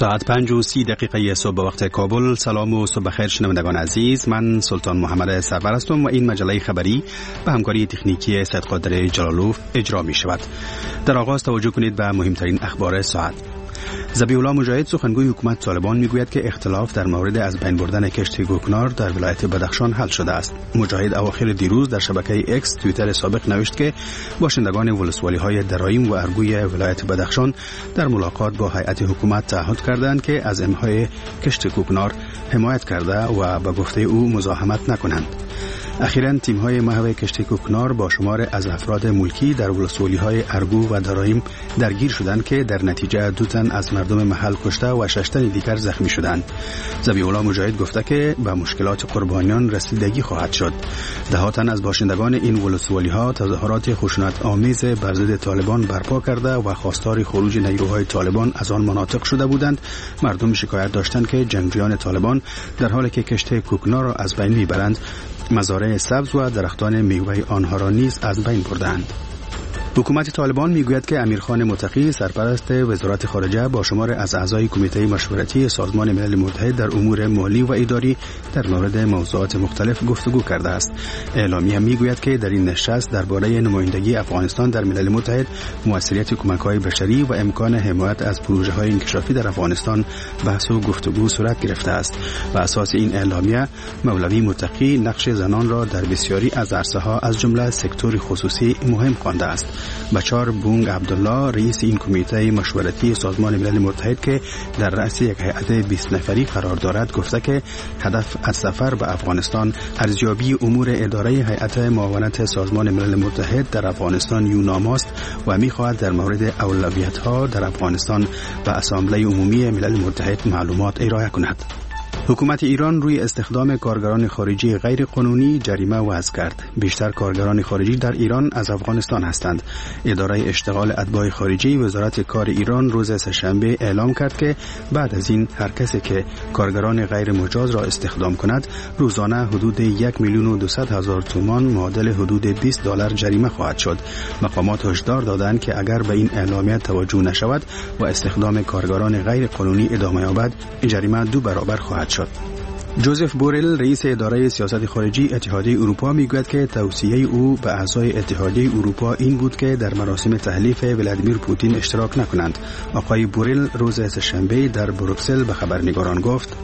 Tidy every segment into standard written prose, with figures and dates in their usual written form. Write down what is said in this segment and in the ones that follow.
ساعت 5:30 صبح وقت کابل. سلام و صبح خیر شنوندگان عزیز، من سلطان محمد سرور هستم و این مجله خبری به همکاری تکنیکی سید قادر جلالوف اجرا می شود. در آغاز توجه کنید به مهمترین اخبار ساعت. ذبیح الله مجاهد سخنگوی حکومت طالبان میگوید که اختلاف در مورد از بین بردن کشت کوکنار در ولایت بدخشان حل شده است. مجاهد اواخر دیروز در شبکه اکس توییتر سابق نوشت که باشندگان ولسوالی‌های درایم و ارگوی ولایت بدخشان در ملاقات با هیئت حکومت تعهد کردند که از امهای کشت کوکنار حمایت کرده و به گفته او مزاحمت نکنند. اخیراً تیم‌های محو کشت کوکنار با شمار از افراد ملکی در ولسوالی‌های ارگو و درایم درگیر شدند که در نتیجه 2 تن از مردم محل کشته و 6 تن دیگر زخمی شدند. ذبیح الله مجاهد گفته که به مشکلات قربانیان رسیدگی خواهد شد. ده تن از باشندگان این ولسوالی‌ها تظاهرات خشونت آمیز بر ضد طالبان برپا کرده و خواستار خروج نیروهای طالبان از آن مناطق شده بودند. مردم شکایت داشتند که جنگجویان طالبان در حالی که کشت کوکنار را از بین میبرند، مزارع سبز و درختان میوه آنها را نیز از بین بردند. حکومت طالبان میگوید که امیرخان متقی سرپرست وزارت خارجه با شمار از اعضای کمیته مشورتی سازمان ملل متحد در امور مالی و اداری در مورد موضوعات مختلف گفتگو کرده است. اعلامیه میگوید که در این نشست درباره نمایندگی افغانستان در ملل متحد، موثریت کمک‌های بشری و امکان حمایت از پروژه‌های انکشافی در افغانستان بحث و گفتگو صورت گرفته است. و اساس این اعلامیه، مولوی متقی نقش زنان را در بسیاری از عرصه‌ها از جمله سکتور خصوصی مهم خوانده است. بچار بونگ عبدالله رئیس این کمیته مشورتی سازمان ملل متحد که در رأس یک هیئت 20 نفری قرار دارد گفته که هدف از سفر به افغانستان ارزیابی امور اداره هیئت معاونت سازمان ملل متحد در افغانستان یونام است و می‌خواهد در مورد اولویت‌ها در افغانستان و اسامبله عمومی ملل متحد معلومات ارائه کند. حکومت ایران روی استخدام کارگران خارجی غیر قانونی جریمه وضع کرد. بیشتر کارگران خارجی در ایران از افغانستان هستند. اداره اشتغال اتباع خارجی وزارت کار ایران روز سه‌شنبه اعلام کرد که بعد از این هر کسی که کارگران غیر مجاز را استخدام کند روزانه حدود 1,200,000 تومان معادل حدود $20 جریمه خواهد شد. مقامات هشدار دادند که اگر به این اعلامیه توجه نشود و استخدام کارگران غیر قانونی ادامه یابد، جریمه 2 برابر خواهد شد. جوزف بورل رئیس اداره سیاست خارجی اتحادیه اروپا میگوید که توصیه او به اعضای اتحادیه اروپا این بود که در مراسم تحلیف ولادیمیر پوتین اشتراک نکنند. آقای بورل روز سه‌شنبه در بروکسل به خبرنگاران گفت: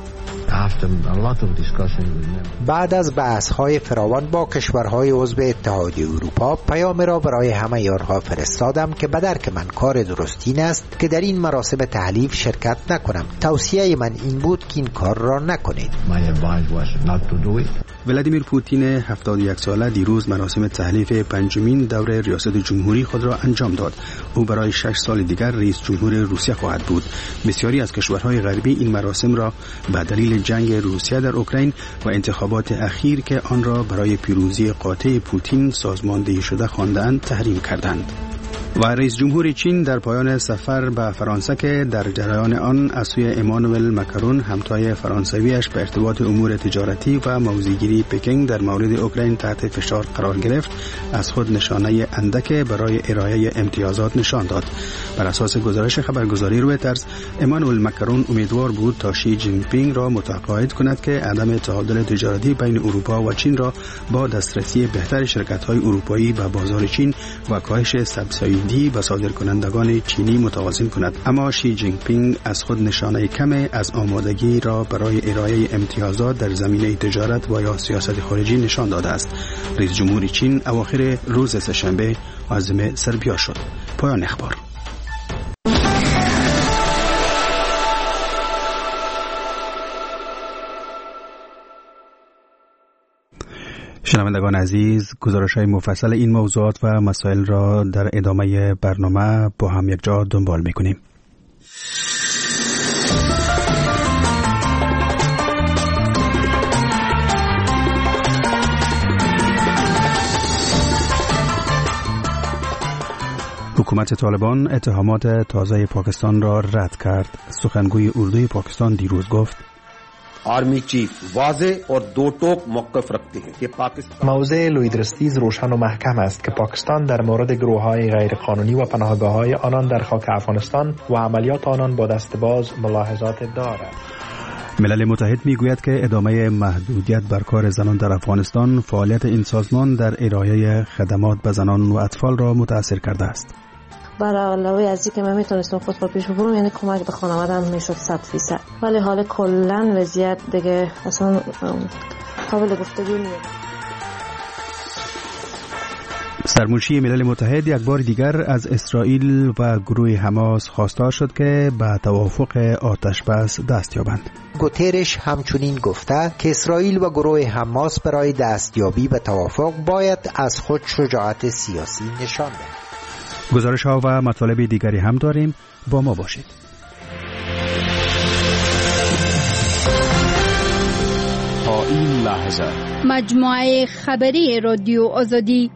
بعد از بحث‌های فراوان با کشورهای عضو اتحادیه اروپا، پیام را برای همه یارها فرستادم که به درک من کار درست این است که در این مراسم تحلیف شرکت نکنم. توصیه من این بود که این کار را نکنید. ولادیمیر پوتین 71 ساله دیروز مراسم تحلیف 5مین دوره ریاست جمهوری خود را انجام داد. او برای 6 سال دیگر رئیس جمهور روسیه خواهد بود. بسیاری از کشورهای غربی این مراسم را به دلیل جنگ روسیه در اوکراین و انتخابات اخیر که آن را برای پیروزی قاطع پوتین سازماندهی شده خواندند تحریم کردند. و رئیس جمهور چین در پایان سفر به فرانسه که در جریان آن از سوی امانوئل مکرون همتای فرانسویش به ارتباط امور تجارتی و موضع‌گیری پکینگ در مورد اوکراین تحت فشار قرار گرفت، از خود نشانه اندک برای ارائه امتیازات نشان داد. بر اساس گزارش خبرگزاری رویترز، امانوئل مکرون امیدوار بود تا شی جین پینگ را متقاعد کند که عدم تعادل تجارتی بین اروپا و چین را با دسترسی بهتر شرکت‌های اروپایی به بازار چین و کاهش سبسایدی به صادرکنندگان چینی متوازن کند. اما شی جین پینگ از خود نشانه کم از آمادگی را برای ارائه امتیازات در زمینه تجارت و یا سیاست خارجی نشان داده است. رئیس جمهور چین اواخر روز سه‌شنبه عازم سربیا شد. پایان اخبار. شنوندگان عزیز، گزارش‌های مفصل این موضوعات و مسائل را در ادامه برنامه با هم یک جا دنبال می‌کنیم. حکومت طالبان اتهامات تازه پاکستان را رد کرد. سخنگوی اردوی پاکستان دیروز گفت: army chief वाज़ेह और दो टोक मौक़िफ़ रखते हैं कि पाकिस्तान موضع لویدرستیز روشن و محکم است که پاکستان در مورد گروه‌های غیرقانونی و پناهگاه‌های آنان در خاک افغانستان و عملیات آنان با دستباز ملاحظات دارد. ملل متحد میگوید که ادامه محدودیت بر کار زنان در افغانستان فعالیت این سازمان در ارائه خدمات به زنان و اطفال را متاثر کرده است. برای علاوه از اینکه من میتونستم خود را پیش ببرم، یعنی کمک به خانواده‌ام میشد 100%. ولی حال کلا وضعیت دیگه اصلا قابل گفتگو نیست. سرمنشی ملل متحد یک بار دیگر از اسرائیل و گروه حماس خواستار شد که به توافق آتش بس دست یابند. گوترش همچنین گفته که اسرائیل و گروه حماس برای دستیابی به توافق باید از خود شجاعت سیاسی نشان دهند. گزارش ها و مطالب دیگری هم داریم، با ما باشید. تا این لحظه مجموعه خبری رادیو آزادی.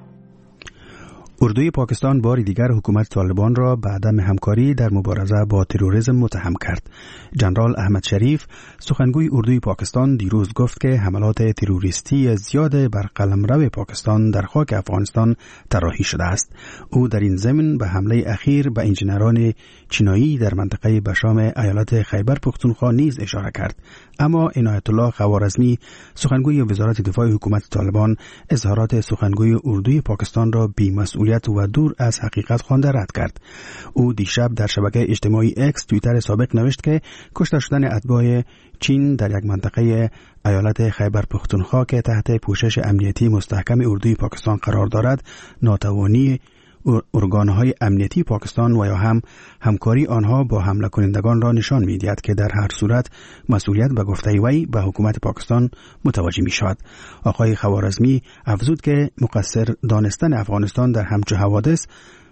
اردوی پاکستان بار دیگر حکومت طالبان را به عدم همکاری در مبارزه با تروریسم متهم کرد. جنرال احمد شریف سخنگوی اردوی پاکستان دیروز گفت که حملات تروریستی زیاد بر قلمرو پاکستان در خاک افغانستان طراحی شده است. او در این ضمن به حمله اخیر به انجینران چینایی در منطقه بشام ایالت خیبر پختونخوا نیز اشاره کرد. اما عنایت الله خوارزمی سخنگوی وزارت دفاع حکومت طالبان اظهارات سخنگوی اردوی پاکستان را بی‌مسئولیت و دور از حقیقت خوانده رد کرد. او دیشب در شبکه اجتماعی اکس توییتر سابق نوشت که کشته شدن اتباع چین در یک منطقه ایالت خیبر پختونخوا که تحت پوشش امنیتی مستحکم اردوی پاکستان قرار دارد ناتوانی ارگانهای امنیتی پاکستان و یا هم همکاری آنها با حمله کنندگان را نشان می‌دهد که در هر صورت مسئولیت به گفته وی به حکومت پاکستان متوجه می‌شود. آقای خوارزمی افزود که مقصر دانستن افغانستان در همچو حوادث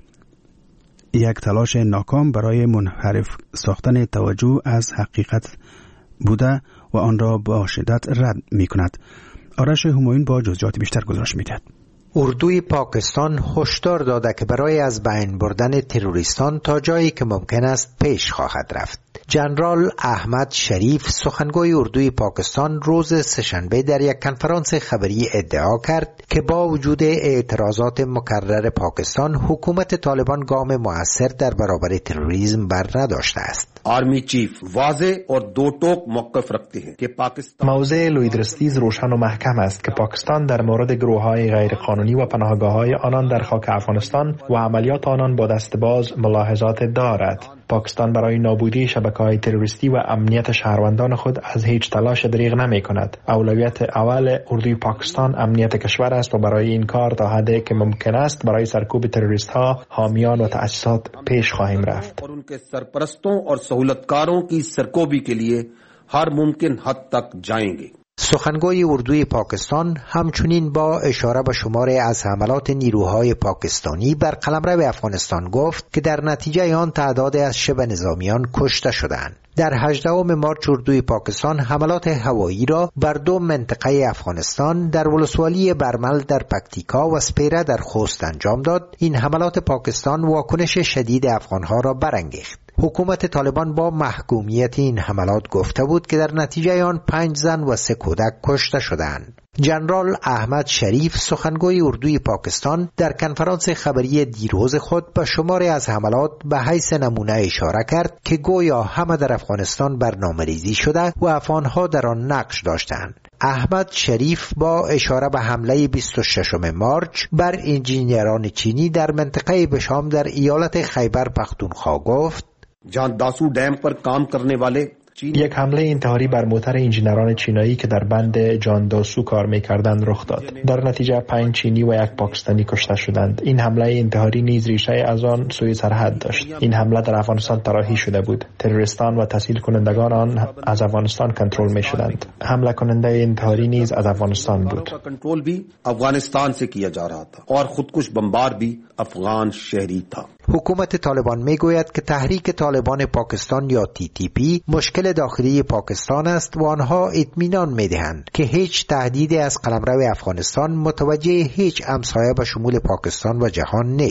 یک تلاش ناکام برای منحرف ساختن توجه از حقیقت بوده و آن را با شدت رد می‌کند. آرش همایون با جزئیات بیشتر گزارش می‌دهد. اردوی پاکستان هشدار داده که برای از بین بردن تروریستان تا جایی که ممکن است پیش خواهد رفت. جنرال احمد شریف سخنگوی اردوی پاکستان روز سه‌شنبه در یک کنفرانس خبری ادعا کرد که با وجود اعتراضات مکرر پاکستان حکومت طالبان گام مؤثر در برابر تروریسم بر نداشته است. आर्मी चीफ वाज़ेह और दो टोक मौक़िफ़ रखते हैं कि पाकिस्तान موضع لویدرستیز روشن و محکم است که پاکستان در مورد گروه‌های غیرقانونی و پناهگاه‌های آنان در خاک افغانستان و عملیات آنان با دستباز ملاحظات دارد. پاکستان برای نابودی شبکه‌های تروریستی و امنیت شهروندان خود از هیچ تلاش دریغ نمی‌کند. اولویت اول اردوی پاکستان امنیت کشور است و برای این کار تا حدی که ممکن است برای سرکوب تروریست‌ها، حامیان و تأسیسات پیش خواهیم رفت. और उनके सरपरस्तों और सहूलतकारों की सरकोबी के लिए हर मुमकिन हद तक जाएंगे. سخنگوی اردوی پاکستان همچنین با اشاره به شماری از حملات نیروهای پاکستانی بر قلمرو افغانستان گفت که در نتیجه آن تعداد از شبه نظامیان کشته شدند. در 18 مارس اردوی پاکستان حملات هوایی را بر دو منطقه افغانستان در ولسوالی برمل در پکتیکا و سپیره در خوست انجام داد. این حملات پاکستان واکنش شدید افغانها را برانگیخت. حکومت طالبان با محکومیت این حملات گفته بود که در نتیجه آن 5 زن و 3 کودک کشته شدند. جنرال احمد شریف سخنگوی اردوی پاکستان در کنفرانس خبری دیروز خود به شماری از حملات به حیث نمونه اشاره کرد که گویا همه در افغانستان برنامه‌ریزی شده و افغانها در آن نقش داشتند. احمد شریف با اشاره به حمله 26 مارس بر انجینران چینی در منطقه بشام در ایالت خیبر پختونخوا گفت जहां दासू डैम पर काम करने वाले یک حمله انتحاری بر موتر انجینران چینایی که در بند جان داسو کار می‌کردند رخ داد. در نتیجه 5 چینی و 1 پاکستانی کشته شدند. این حمله انتحاری نیز ریشه از آن سوی سرحد داشت. این حمله در افغانستان طراحی شده بود. تروریستان و تسهیل کنندگان آن از افغانستان کنترل می‌شدند. حمله کننده انتحاری نیز از افغانستان بود. कंट्रोल भी अफगानिस्तान से किया जा रहा था और खुदकुश बमबार भी अफगान शहरी था. حکومت طالبان میگوید که تحریک طالبان پاکستان یا TTP مشکل داخلی پاکستان است و آنها اطمینان میدهند که هیچ تهدیدی از قلمرو افغانستان متوجه هیچ همسایه به شمول پاکستان و جهان نیست.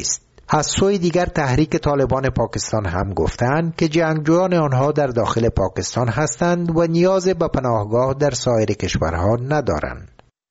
از سوی دیگر تحریک طالبان پاکستان هم گفتند که جنگجویان آنها در داخل پاکستان هستند و نیاز به پناهگاه در سایر کشورها ندارند.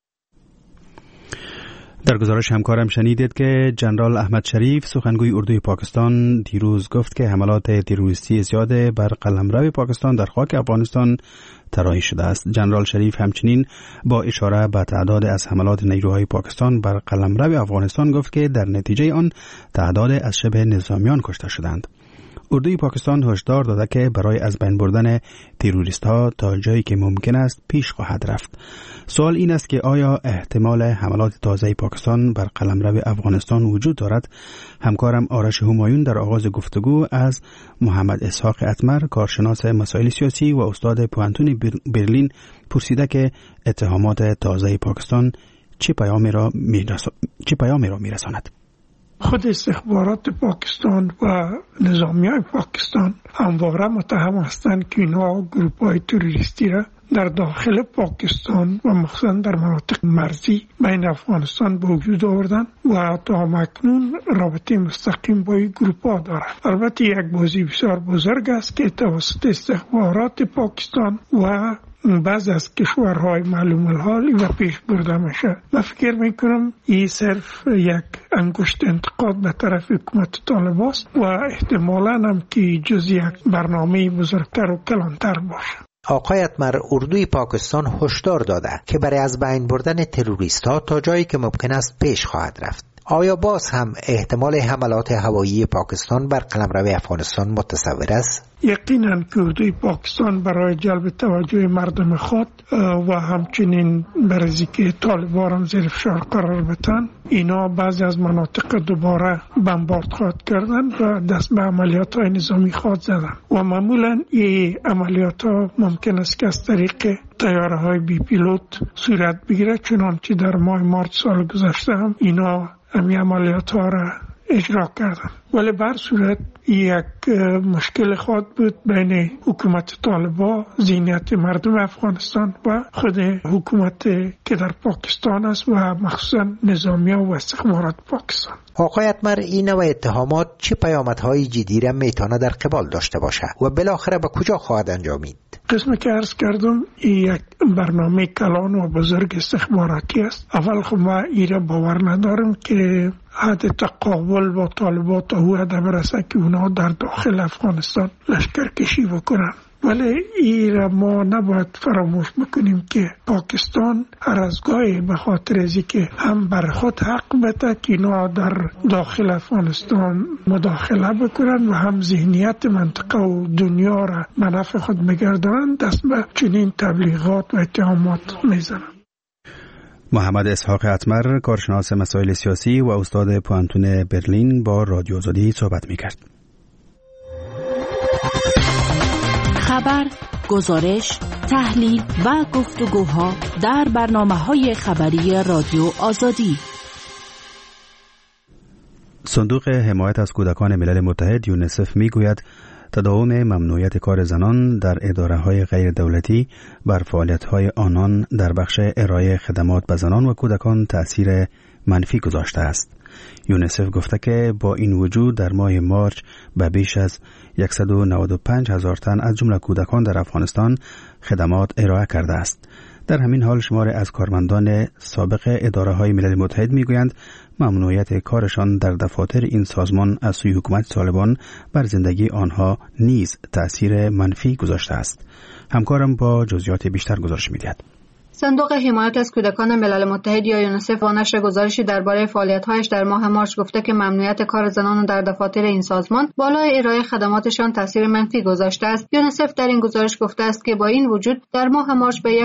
در گزارش همکارم شنیدید که جنرال احمد شریف سخنگوی اردوی پاکستان دیروز گفت که حملات تروریستی زیاد بر قلمرو پاکستان در خاک افغانستان طراحی شده است. جنرال شریف همچنین با اشاره به تعداد از حملات نیروهای پاکستان بر قلمرو افغانستان گفت که در نتیجه آن تعداد از شبه نظامیان کشته شدند. اردوی پاکستان هشدار داده که برای از بین بردن تروریست‌ها تا جایی که ممکن است پیش خواهد رفت. سوال این است که آیا احتمال حملات تازه پاکستان بر قلمرو افغانستان وجود دارد؟ همکارم آرش همایون در آغاز گفتگو از محمد اسحاق اتمر، کارشناس مسائل سیاسی و استاد پوانتون برلین پرسیده که اتهامات تازه پاکستان چه پیامی را میرساند؟ خود استخبارات پاکستان و نظامیان پاکستان همواره متهم هستند که اینها گروه‌های تروریستی را در داخل پاکستان و مخصوصا در مناطق مرزی بین افغانستان به وجود آوردن و تا مکنون رابطه مستقیم با این گروه‌ها دارند. البته یک بازی بسیار بزرگ است که توسط استخبارات پاکستان و بعض از کشورهای معلوم الحال و پیش برده میشه. من فکر میکنم این صرف یک انگشت انتقاد به طرف حکومت طالبان است و احتمالاً هم که جز یک برنامه بزرگتر و کلانتر باشه. آقای اتمر، اردوی پاکستان هشدار داده که برای از بین بردن تروریست‌ها تا جایی که ممکن است پیش خواهد رفت. آیا باز هم احتمال حملات هوایی پاکستان بر قلمرو افغانستان متصور است؟ یقیناً که اردوی پاکستان برای جلب توجه مردم خود و همچنین برای که طالبان هم زیر فشار قرار بدن، اینا بعضی از مناطق دوباره بمبارد خواهد کردن و دست به عملیات های نظامی خواهد زدن و معمولاً این عملیات ها ممکن است که از طریق طیاره های بی پیلوت صورت بگیره، چنانچه در ماه مارچ سال گذشته هم اینا همین عملیات ها را اجرا کردن. ولی بر صورت یک مشکل خواهد بود بین حکومت طالبان، ذهنیت مردم افغانستان و خود حکومت که در پاکستان است و مخصوصا نظامیان و استخبارات پاکستان. آقای اتمر، این نوع اتهامات چه پیامدهای جدی را میتونه در قبال داشته باشه و بالاخره به کجا خواهد انجامید؟ قسمی که عرض کردم این یک برنامه کلان و بزرگ استخباراتی است. اول خب ما ایره باور ندارم که حد تقابل با طالبان تا او حد برسه که اونا در داخل افغانستان لشکرکشی بکنن. ولی این ما نباید فراموش بکنیم که پاکستان هر از گاهی به خاطر ازی که هم بر خود حق بده که اینا در داخل افغانستان مداخله بکنن و هم ذهنیت منطقه و دنیا را به نفع خود بگردانند، دست به چنین تبلیغات و اتهامات میزنن. محمد اسحاق اتمر، کارشناس مسائل سیاسی و استاد پوانتون برلین با رادیو آزادی صحبت می‌کرد. خبر، گزارش، تحلیل و گفتگوها در برنامه‌های خبری رادیو آزادی. صندوق حمایت از کودکان ملل متحد یونیسف میگوید تداوم ممنوعیت کار زنان در اداره‌های غیر دولتی بر فعالیت‌های آنان در بخش ارائه خدمات به زنان و کودکان تأثیر منفی گذاشته است. یونیسف گفته که با این وجود در ماه مارچ به بیش از 195,000 تن از جمله کودکان در افغانستان خدمات ارائه کرده است. در همین حال شمار از کارمندان سابق اداره‌های ملل متحد میگویند ممنوعیت کارشان در دفاتر این سازمان از سوی حکومت طالبان بر زندگی آنها نیز تأثیر منفی گذاشته است. همکارم با جزئیات بیشتر گزارش می‌دهد. صندوق حمایت از کودکان ملل متحد یا یونیسف با نشر گزارشی درباره فعالیت‌هایش در ماه مارچ گفته که ممنوعیت کار زنان در دفاتر این سازمان بالای ارائه خدماتشان تاثیر منفی گذاشته است. یونیسف در این گزارش گفته است که با این وجود در ماه مارچ به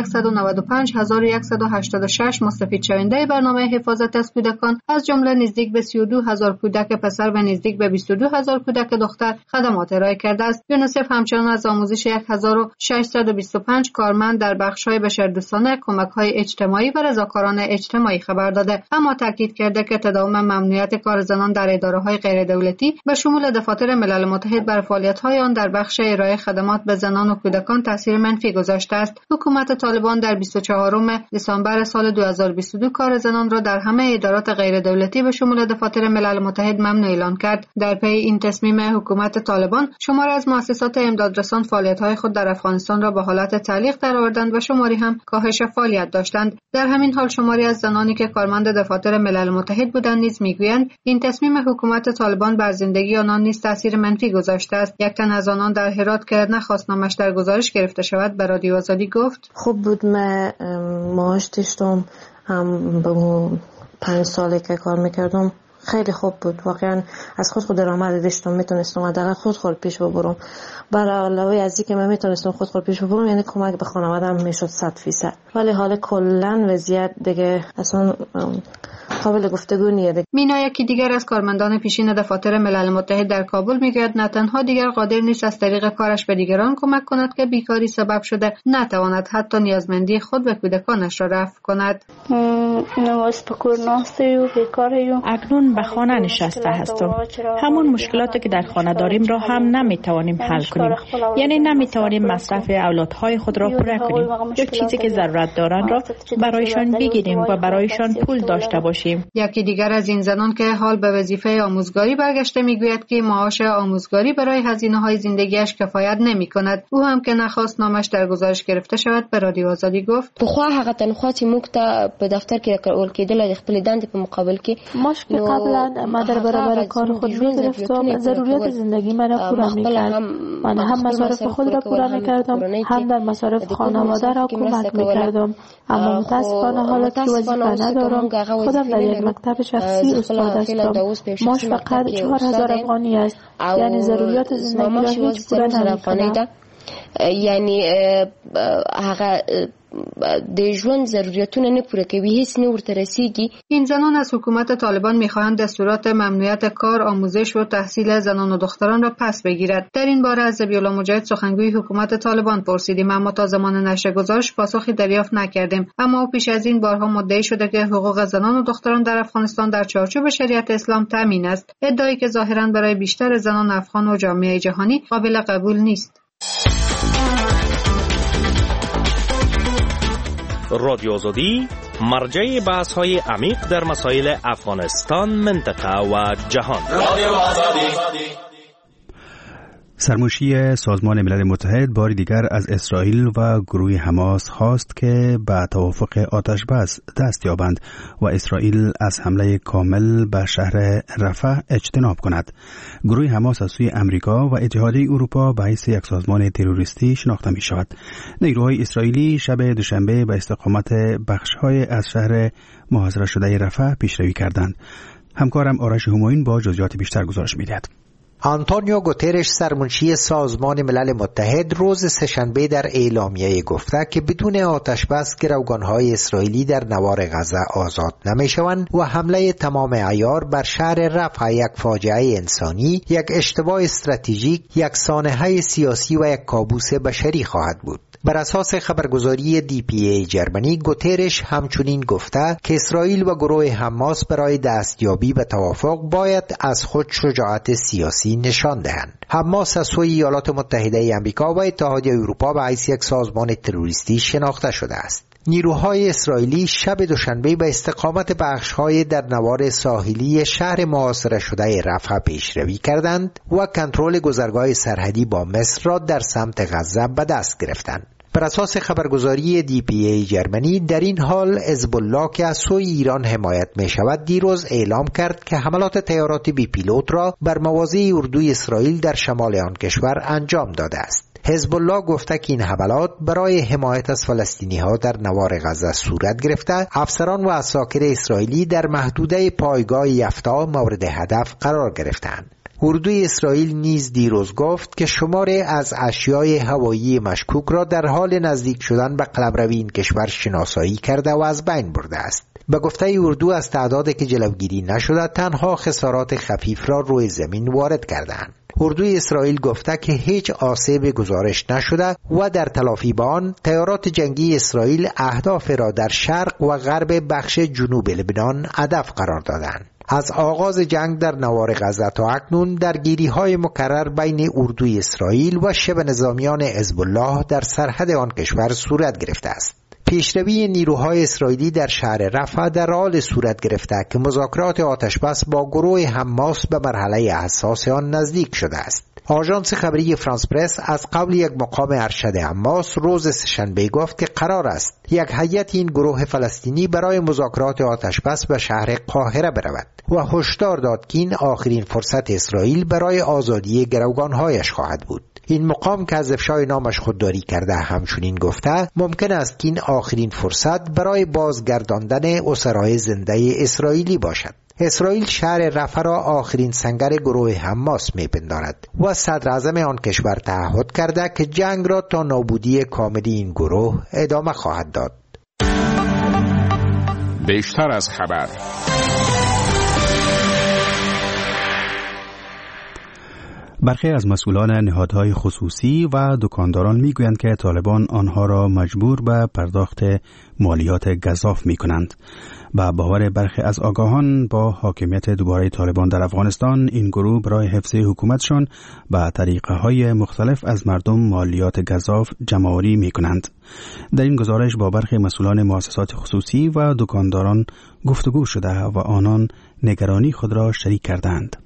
195,186 مستفید شونده برنامه حفاظت از کودکان از جمله نزدیک به 32,000 کودک پسر و نزدیک به 22,000 کودک دختر خدمات ارائه کرده است. یونیسف همچنان از آموزش 1,625 کارمند در بخش‌های بشردوستانه کمک‌های اجتماعی و رضاکاران اجتماعی خبر داده، اما تاکید کرده که تداوم ممنوعیت کار زنان در اداره‌های غیردولتی به شمول دفاتر ملل متحد بر فعالیت‌های آن در بخش ارائه خدمات به زنان و کودکان تاثیر منفی گذاشته است. حکومت طالبان در 24 دسامبر سال 2022 کار زنان را در همه ادارات غیردولتی به شمول دفاتر ملل متحد ممنوع اعلان کرد. در پی این تصمیم حکومت طالبان، شماری از مؤسسات امدادرسان فعالیت‌های خود در افغانستان را به حالت تعلیق درآوردند و شماری هم کاهش فعالیت داشتند. در همین حال شماری از زنانی که کارمند دفاتر ملل متحد بودند نیز میگویند این تصمیم حکومت طالبان بر زندگی آنان نیز تاثیر منفی گذاشته است. یک تن از آنان در هرات که نخواست نامش در گزارش گرفته شود به رادیو آزادی گفت: خوب بود، من معاش داشتم، هم به 5 سالی که کار میکردم خیلی خوب بود. واقعا از خود درآمد داشتم، میتونستم حداقل خود پیش ببرم. برای علاوه از اینکه من میتونستم خود پیش ببرم، یعنی کمک به خانواده‌ام میشد 100%. ولی حالا کلا وضعیت دیگه اصلا قابل گفتگو نیست. مینا، یکی دیگر از کارمندان پیشین دفاتر ملل متحد در کابل، میگوید نه تنها دیگر قادر نیست از طریق کارش به دیگران کمک کند که بیکاری سبب شده، نتواند حتی نیازمندی خود به کودکانش را رفع کند. اکنون به خانه نشسته هستم. همون مشکلاتی که در خانه داریم را هم نمیتوانیم حل کنیم. یعنی نمیتوانیم مصرف اولادهای خود را پوره کنیم یا چیزی که ضرورت دارند را برایشان بگیریم و برایشان پول داشته باشیم. یکی دیگر از این زنان که حال به وظیفه آموزگاری برگشته میگوید که معاش آموزگاری برای هزینه‌های زندگیش کفایت نمی‌کند. او هم که نخواست نامش در گزارش گرفته شود به رادیو آزادی گفت: بخوا هغه تنخواهی موږ ته په دفتر کې ورکول کېدل د خپل دندې په مقابل کې مشکل قبلا ما در برابر کار خود می‌گرفتم، ضروریات زندگی من را پوره می‌کرد. من هم مصارف خود را پوره می‌کردم، هم در مصارف خانواده را کمک می‌کردم. اما متأسفانه حالا که وظیفه ندارم، خودم در یک مکتب شخصی استاد هستم. معاش فقط 4000 افغانی است، یعنی ضروریات زندگی را هیچ پوره نمی‌کند. یعنی هغه د ژوند ضرورتونه نه پوره کوي، هیڅ نه ورته رسیږي. این زنان از حکومت طالبان میخواهند دستورات ممنوعیت کار، آموزش و تحصیل زنان و دختران را پس بگیرد. در این باره از ذبیح الله مجاهد سخنگوی حکومت طالبان پرسیدیم، اما تا زمان نشر گزارش پاسخی دریافت نکردیم. اما پیش از این بارها مدعی شده که حقوق زنان و دختران در افغانستان در چارچوب شریعت اسلام تامین است، ادعایی که ظاهرا برای بیشتر زنان افغان و جامعه جهانی قابل قبول نیست. رادیو آزادی مرجع بحث‌های عمیق در مسائل افغانستان، منطقه و جهان. رادیو آزادی. سرمنشی سازمان ملل متحد بار دیگر از اسرائیل و گروه حماس خواست که به توافق آتش بس دست یابند و اسرائیل از حمله کامل به شهر رفح اجتناب کند. گروه حماس از سوی امریکا و اتحادیه اروپا به حیث یک سازمان تروریستی شناخته می شود. نیروهای اسرائیلی شب دوشنبه به استقامت بخش‌های از شهر محاصره شده رفح پیشروی کردند. همکارم آرش همایون با جزئیات بیشتر گزارش می‌دهد. آنتونیو گوترش، سرمنشی سازمان ملل متحد، روز سه‌شنبه در اعلامیه گفته که بدون آتش بس گروگان‌های اسرائیلی در نوار غزه آزاد نمی‌شوند و حمله تمام عیار بر شهر رفح یک فاجعه انسانی، یک اشتباه استراتژیک، یک سانحه سیاسی و یک کابوس بشری خواهد بود. بر اساس خبرگزاری DPA جرمنی، گوترش همچنین گفته که اسرائیل و گروه حماس برای دستیابی به توافق باید از خود شجاعت سیاسی نشان دهند. حماس از سوی ایالات متحده آمریکا و اتحادیه اروپا به حیث یک سازمان تروریستی شناخته شده است. نیروهای اسرائیلی شب دوشنبه به استقامت بخش‌های در نوار ساحلی شهر محاصره شده رفح پیشروی کردند و کنترل گذرگاه سرحدی با مصر را در سمت غزه به دست گرفتند. بر اساس خبرگزاری DPA جرمنی، در این حال حزب الله که از سوی ایران حمایت می شود دیروز اعلام کرد که حملات طیارات بی پیلوت را بر مواضع اردوی اسرائیل در شمال آن کشور انجام داده است. حزب الله گفته که این حملات برای حمایت از فلسطینی ها در نوار غزه صورت گرفته. افسران و عساکر اسرائیلی در محدوده پایگاه یفتا مورد هدف قرار گرفتند. اردوی اسرائیل نیز دیروز گفت که شماری از اشیای هوایی مشکوک را در حال نزدیک شدن به قلمروی این کشور شناسایی کرده و از بین برده است. به گفته اردو از تعدادی که جلوگیری نشده، تنها خسارات خفیف را روی زمین وارد کردند. اردوی اسرائیل گفته که هیچ آسیب گزارش نشده و در تلافی به آن تیارات جنگی اسرائیل اهداف را در شرق و غرب بخش جنوب لبنان هدف قرار دادند. از آغاز جنگ در نوار غزه تا اکنون درگیری‌های مکرر بین اردوی اسرائیل و شبه نظامیان حزب الله در سرحد آن کشور صورت گرفته است. پیشروی نیروهای اسرائیلی در شهر رفح در حال صورت گرفته که مذاکرات آتشبس با گروه حماس به مرحله حساس آن نزدیک شده است. آژانس خبری فرانس پرس از قبل یک مقام ارشد حماس روز سه‌شنبه گفت که قرار است یک هیئت این گروه فلسطینی برای مذاکرات آتشبس به شهر قاهره برود و هشدار داد که این آخرین فرصت اسرائیل برای آزادی گروگانهایش خواهد بود. این مقام که از افشای نامش خودداری کرده همچنین گفته ممکن است که این آخرین فرصت برای بازگرداندن اسرای زنده اسرائیلی باشد. اسرائیل شهر رفح را آخرین سنگر گروه حماس می‌پندارد و صدر اعظم آن کشور تعهد کرده که جنگ را تا نابودی کامل این گروه ادامه خواهد داد. بیشتر از خبر. برخی از مسئولان نهادهای خصوصی و دکانداران میگویند که طالبان آنها را مجبور به پرداخت مالیات گزاف میکنند. با باور برخی از آگاهان با حاکمیت دوباره طالبان در افغانستان این گروه برای حفظ حکومتشان به طریقه های مختلف از مردم مالیات گزاف جمع‌آوری میکنند. در این گزارش با برخی مسئولان مؤسسات خصوصی و دکانداران گفتگو شده و آنان نگرانی خود را شریک کردند.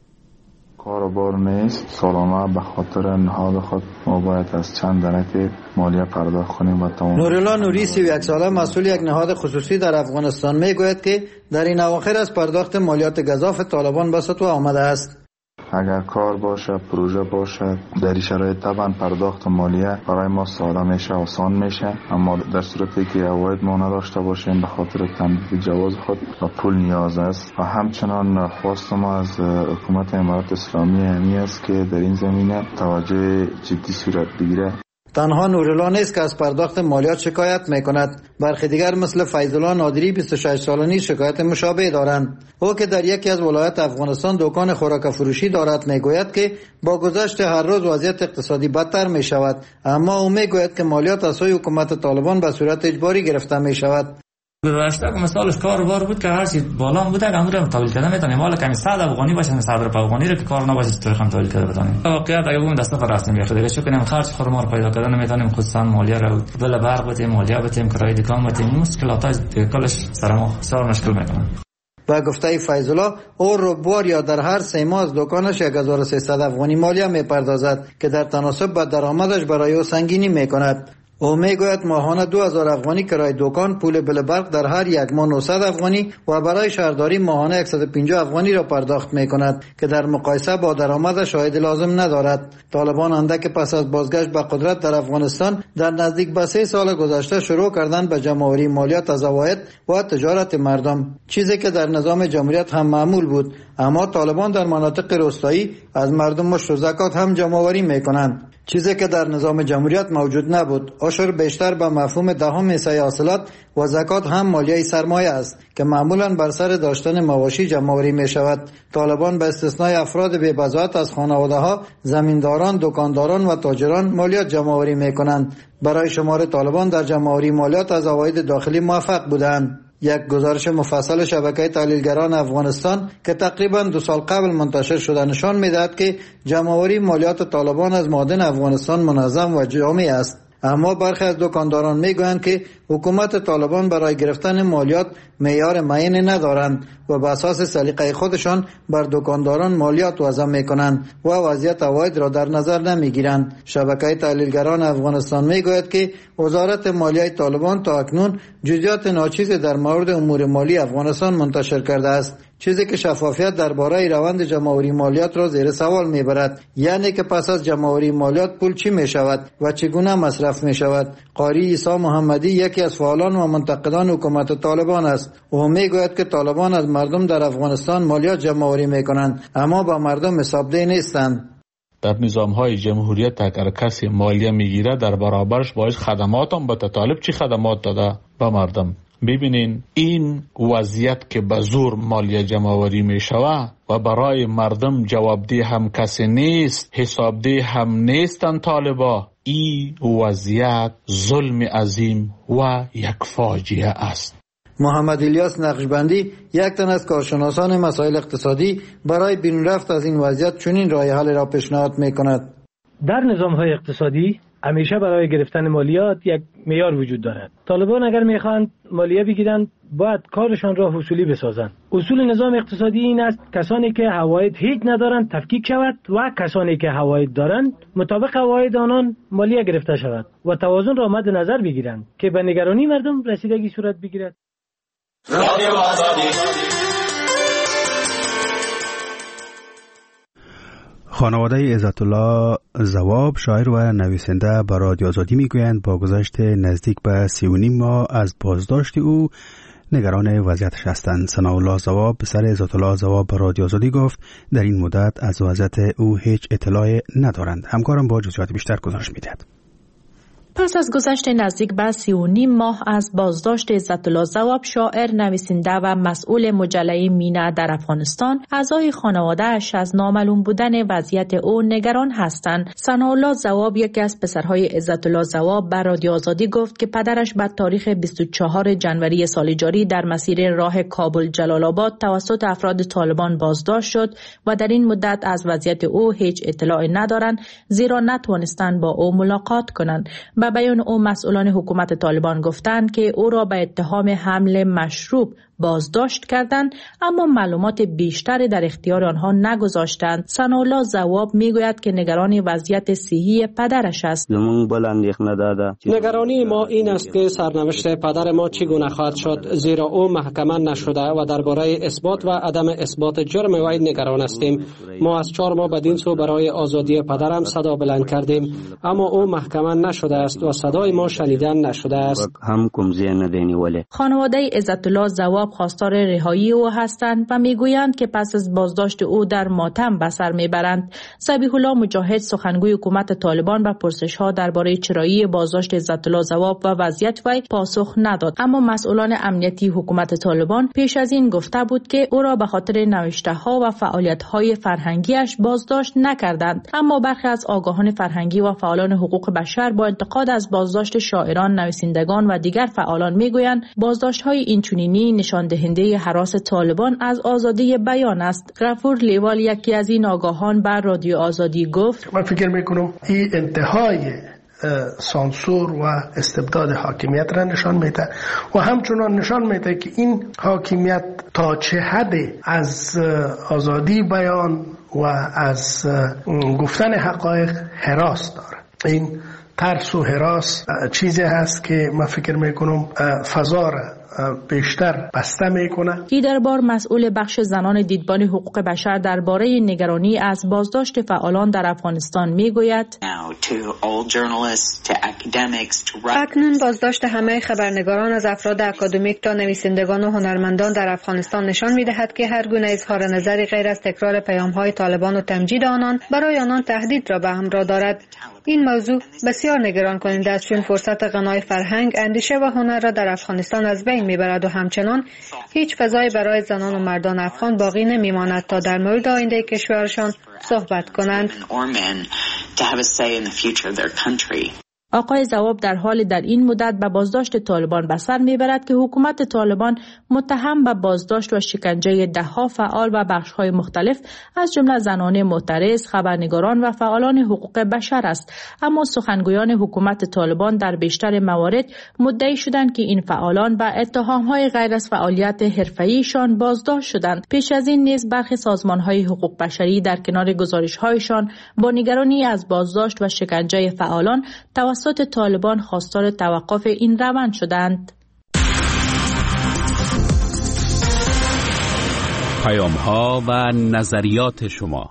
کاربار نیست. سالانه به خاطر نهاد خود ما باید از چند دانه مالیه پرداخت کنیم و تمام. نورالله نوری 31 ساله مسئول یک نهاد خصوصی در افغانستان میگوید که در این اواخر از پرداخت مالیات گزاف طالبان به سطوح آمده است. اگر کار باشه، پروژه باشه، در این شرایط طبعا پرداخت مالیه برای ما ساده میشه، آسان میشه، اما در صورتی که عواید ما نداشته باشیم به خاطر تمدید جواز خود و پول نیاز است. و همچنان خواست ما از حکومت امارات اسلامی همی است که در این زمینه توجه جدی صورت بگیره. تنها نورالله نیست که از پرداخت مالیات شکایت میکند. برخی دیگر مثل فیض‌الله نادری 26 ساله شکایت مشابه دارند. او که در یکی از ولایات افغانستان دکان خوراک فروشی دارد میگوید که با گذشت هر روز وضعیت اقتصادی بدتر می شود، اما او میگوید که مالیات از سوی حکومت طالبان به صورت اجباری گرفته می شود. گذشته که مثالش کاروبار بود که هر چی بالا بوده که امروز تولید کردن میتونیم، حالا کمی 100 افغانی باشه 100 افغانی رو که کار نباشه تو هم تولید کرده بتونیم. واقعیت اگه بگم دست پر رفتیم بیاخته دیگه چه کنیم، خرج خود ما رو پیدا کردن نمیتونیم، خصوصا مالیه رو بل برق بدیم، مالیه بدیم، کرایه دکان بدیم، مشکلات کلش سر مشکل میکنه. با گفته فیض‌الله او روبوار یا در هر 3 ماه از دکانش 1300 افغانی مالیه میپردازد که در تناسب با درآمدش برای او سنگینی میکند. او میگوید ماهانه 2000 افغانی کرایه دکان، پول بل برق در هر یک ماه 900 افغانی و برای شهرداری ماهانه 150 افغانی را پرداخت میکند که در مقایسه با درآمدش عاید لازم ندارد. طالبان اندک پس از بازگشت به قدرت در افغانستان در نزدیک به 3 سال گذشته شروع کردند به جمع‌آوری مالیات از عواید و تجارت مردم، چیزی که در نظام جمهوریت هم معمول بود، اما طالبان در مناطق روستایی از مردم مشت و زکات هم جمع‌آوری میکنند، چیزی که در نظام جمهوریت موجود نبود. عشر بیشتر به مفهوم دهم حصه حاصلات و زکات هم مالیه سرمایه است که معمولا بر سر داشتن مواشی جمع‌آوری می شود. طالبان به استثنای افراد بی بضاعت از خانواده ها، زمینداران، دکانداران و تاجران مالیات جمع‌آوری می کنند. برای شمار طالبان در جمع‌آوری مالیات از عواید داخلی موفق بودند. یک گزارش مفصل شبکه تحلیلگران افغانستان که تقریبا 2 سال قبل منتشر شده نشان می‌دهد که جمع‌آوری مالیات طالبان از معادن افغانستان منظم و جامع است. اما برخی از دکانداران میگویند که حکومت طالبان برای گرفتن مالیات معیار معینی ندارند و به اساس سلیقه خودشان بر دکانداران مالیات وضع میکنند و وضعیت عواید را در نظر نمیگیرند. شبکه تحلیلگران افغانستان میگوید که وزارت مالیه طالبان تا اکنون جزئیات ناچیزی در مورد امور مالی افغانستان منتشر کرده است، چیزی که شفافیت درباره روند جمع‌آوری مالیات را زیر سوال میبرد. یعنی که پس از جمع‌آوری مالیات پول چی میشود و چگونه مصرف میشود. قاری عیسی محمدی یکی از فعالان و منتقدان حکومت طالبان است. او میگوید که طالبان از مردم در افغانستان مالیات جمع‌آوری میکنند، اما با مردم حسابدهی نیستند. در نظام‌های جمهوریت اگر کسی مالیه میگیره در برابرش باید خدمات هم به طالب چی خدمات داده به مردم. ببینین این وضعیت که به زور مالیه جمع‌آوری می شود و برای مردم جوابدهی هم کسی نیست، حسابدهی هم نیستن طالبا، این وضعیت ظلم عظیم و یک فاجعه است. محمد الیاس نقشبندی یک تن از کارشناسان مسائل اقتصادی برای بیرون رفت از این وضعیت چنین راه حل را پیشنهاد می کند. در نظام‌های اقتصادی همیشه برای گرفتن مالیات یک معیار وجود دارد. طالبان اگر میخواهند مالیه بگیرند باید کارشان را حصولی بسازند. اصول نظام اقتصادی این است کسانی که عواید هیچ ندارند تفکیک شود و کسانی که عواید دارند مطابق عواید آنان مالیه گرفته شود و توازن را مد نظر بگیرند که به نگرانی مردم رسیدگی صورت بگیرد. خانواده عزت الله ضواب شاعر و نویسنده به رادیو آزادی میگویند با گذشت نزدیک به 3.5 ماه از بازداشت او نگران وضعیتش هستند. ثناءالله ضواب پسر عزت الله ضواب به رادیو آزادی گفت در این مدت از وضعیت او هیچ اطلاعی ندارند. همکارم با جزئیات بیشتر گزارش میدهد. پس از گذشت نزدیک به 3.5 ماه از بازداشت عزت الله ضواب شاعر، نویسنده و مسئول مجله مینا در افغانستان، اعضای خانواده‌اش از نامعلوم بودن وضعیت او نگران هستند. ثناءالله ضواب یکی از پسرهای عزت الله ضواب به رادیو آزادی گفت که پدرش به تاریخ 24 جنوری سال جاری در مسیر راه کابل جلال آباد توسط افراد طالبان بازداشت شد و در این مدت از وضعیت او هیچ اطلاعی ندارند زیرا نتوانستند با او ملاقات کنند. به بیان او مسئولان حکومت طالبان گفتند که او را به اتهام حمل مشروب بازداشت کردند اما معلومات بیشتری در اختیار آنها نگذاشتند. ثناءالله ضواب میگوید که نگران وضعیت صحی پدرش است. نگرانی ما این است که سرنوشت پدر ما چگونه خواهد شد زیرا او محکمه نشده و درباره اثبات و عدم اثبات جرم وی نگران هستیم. ما از 4 ماه بدین سو برای آزادی پدرم صدا بلند کردیم اما او محکمه نشده است و صدای ما شنیدن نشده است. خانواده عزت الله ضواب خواستار رهایی او هستند و میگویند که پس از بازداشت او در ماتم به سر میبرند. ذبیح الله مجاهد سخنگوی حکومت طالبان به پرسش‌ها درباره چرایی بازداشت عزت الله ضواب و وضعیت وی پاسخ نداد اما مسئولان امنیتی حکومت طالبان پیش از این گفته بود که او را به خاطر نوشته‌ها و فعالیت‌های فرهنگیش بازداشت نکردند. اما برخی از آگاهان فرهنگی و فعالان حقوق بشر با انتقاد از بازداشت شاعران، نویسندگان و دیگر فعالان میگویند بازداشت‌های اینچنینی نشان دهنده هراس طالبان از آزادی بیان است. غفور لیوال یکی از این آگاهان بر رادیو آزادی گفت من فکر میکنم این انتهای سانسور و استبداد حاکمیت را نشان میده و همچنان نشان میده که این حاکمیت تا چه حد از آزادی بیان و از گفتن حقایق هراس داره. این ترس و هراس چیزی هست که من فکر میکنم فضا را بیشتر بسته میکنه. دیدربار مسئول بخش زنان دیدبان حقوق بشر درباره نگرانی از بازداشت فعالان در افغانستان میگوید اکنون بازداشت همه خبرنگاران از افراد اکادمیک تا نویسندگان و هنرمندان در افغانستان نشان میدهد که هر گونه اظهار نظری غیر از تکرار پیام‌های طالبان و تمجید آنان برای آنان تهدید را به همراه دارد. این موضوع بسیار نگران کننده است چون فرصت غنای فرهنگ، اندیشه و هنر را در افغانستان از بین میبرد و همچنان هیچ فضایی برای زنان و مردان افغان باقی نمیماند تا در مورد آینده کشورشان صحبت کنند. آقای ضواب در حال در این مدت به بازداشت طالبان به سر میبرد که حکومت طالبان متهم به بازداشت و شکنجه ده‌ها فعال و بخش‌های مختلف از جمله زنان معترض، خبرنگاران و فعالان حقوق بشر است. اما سخنگویان حکومت طالبان در بیشتر موارد مدعی شدند که این فعالان به اتهام‌های غیر از فعالیت حرفه‌ایشان بازداشت شدند. پیش از این نیز برخی سازمان‌های حقوق بشری در کنار گزارش‌هایشان با نگرانی از بازداشت و شکنجه فعالان توسط طالبان خواستار توقف این روند شدند. پیام‌ها و نظریات شما.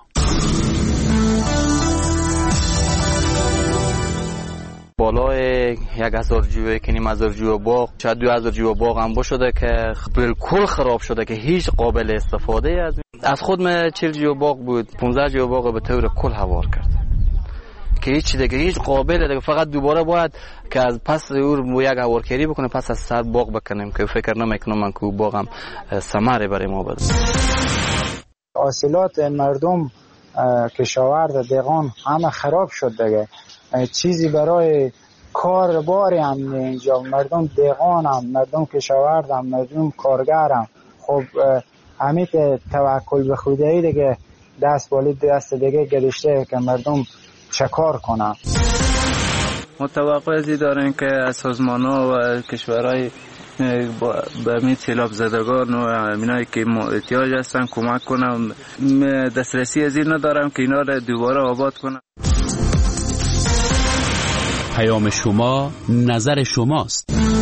بالای 1000 جوه کنیم 1000 جوه باغ، شاید 2000 جوه باغ هم شده که بالکل خراب شده که هیچ قابل استفاده از خود 40 جوه باغ بود، 15 جوه باغ به طور کل هوار کرد که هیچ قابل دیگه فقط دوباره باید که از پس او یک اورکری بکنه، پس از سر باغ بکنیم که فکر نمیکنم من که باغم ثمره برای ما بده. حاصلات مردم کشاورز دیگان همه خراب شد دیگه، چیزی برای کار باری هم اینجا، مردم دیگان هم، مردم کشاورز هم، مردم کارگر هم. خب همین توکل به خدایی دیگه دست بالی دست دیگه گذاشته که مردم چکار کنن. ما توقع ازی داریم که از سازمان‌ها و کشورهای به می سیلاب زدگان و امینایی که احتیاج هستن کمک کنم. دسترسی از این ندارم که اینا را دوباره آباد کنم. پیام شما نظر شماست.